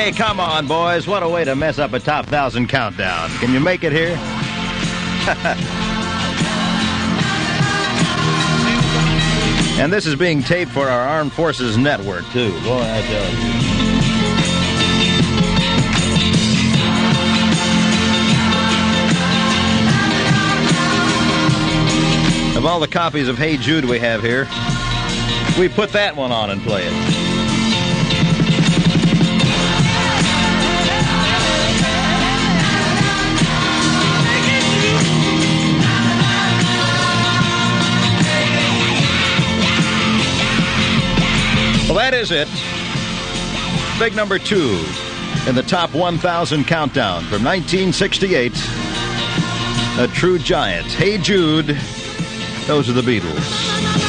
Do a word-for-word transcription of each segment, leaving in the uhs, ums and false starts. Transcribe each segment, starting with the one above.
Hey, come on, boys. What a way to mess up a top one thousand countdown. Can you make it here? And this is being taped for our Armed Forces Network, too. Boy, I tell you. Of all the copies of Hey Jude we have here, we put that one on and play it. Well, that is it. Big number two in the top one thousand countdown from nineteen sixty-eight. A true giant. Hey Jude. Those are the Beatles.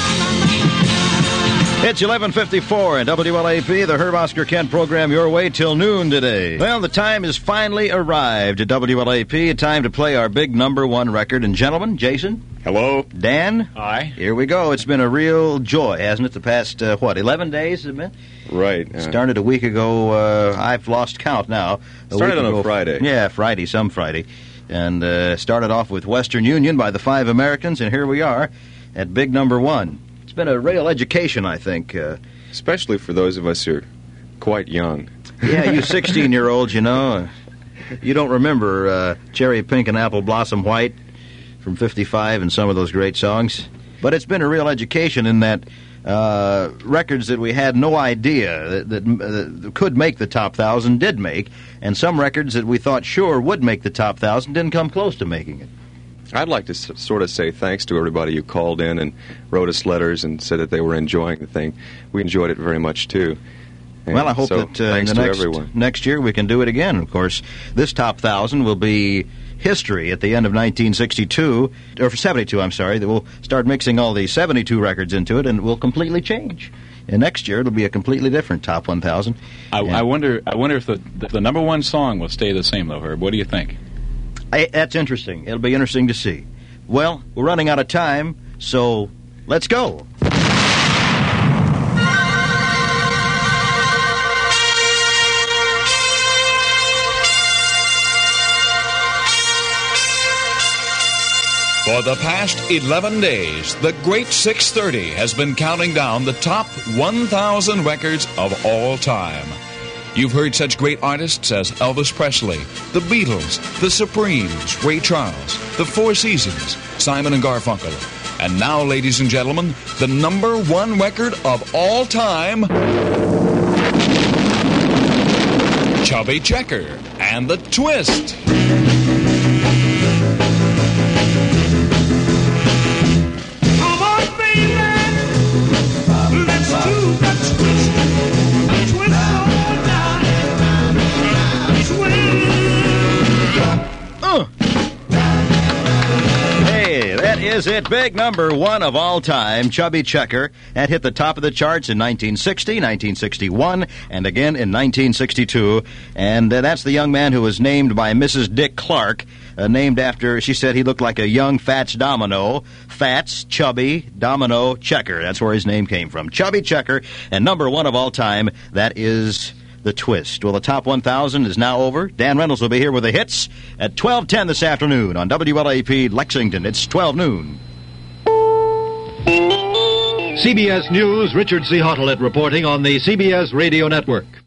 It's eleven fifty-four in W L A P, the Herb Oscar Kent program, your way till noon today. Well, the time has finally arrived at W L A P. Time to play our big number one record. And gentlemen, Jason. Hello. Dan. Hi. Here we go. It's been a real joy, hasn't it, the past, uh, what, eleven days, has it been? Right. Uh, Started a week ago. Uh, I've lost count now. A started week on ago, a Friday. Yeah, Friday, some Friday. And uh, started off with Western Union by the Five Americans, and here we are at big number one. It's been a real education, I think. Uh, Especially for those of us who are quite young. Yeah, you sixteen-year-olds, you know. You don't remember uh, Cherry Pink and Apple Blossom White from fifty-five and some of those great songs. But it's been a real education in that uh, records that we had no idea that, that, that could make the top thousand did make, and some records that we thought sure would make the top thousand didn't come close to making it. I'd like to s- sort of say thanks to everybody who called in and wrote us letters and said that they were enjoying the thing. We enjoyed it very much, too. And well, I hope so, that uh, in thanks the to next, everyone. next year we can do it again. Of course, this top thousand will be history at the end of nineteen sixty-two, or seventy-two, I'm sorry, that we'll start mixing all the seventy-two records into it, and it will completely change. And next year it'll be a completely different top one thousand. I, I wonder I wonder if the, the, the number one song will stay the same, though, Herb. What do you think? I, that's interesting. It'll be interesting to see. Well, we're running out of time, so let's go. For the past eleven days, the Great six thirty has been counting down the top one thousand records of all time. You've heard such great artists as Elvis Presley, the Beatles, the Supremes, Ray Charles, the Four Seasons, Simon and Garfunkel. And now, ladies and gentlemen, the number one record of all time, Chubby Checker and the Twist. Is it big number one of all time, Chubby Checker? That hit the top of the charts in nineteen sixty, nineteen sixty-one, and again in nineteen sixty-two. And uh, that's the young man who was named by Missus Dick Clark, uh, named after, she said he looked like a young Fats Domino. Fats, Chubby, Domino, Checker. That's where his name came from. Chubby Checker, and number one of all time, that is The Twist. Well, the top one thousand is now over. Dan Reynolds will be here with the hits at twelve ten this afternoon on W L A P Lexington. It's twelve noon. C B S News, Richard C. Hottelet reporting on the C B S Radio Network.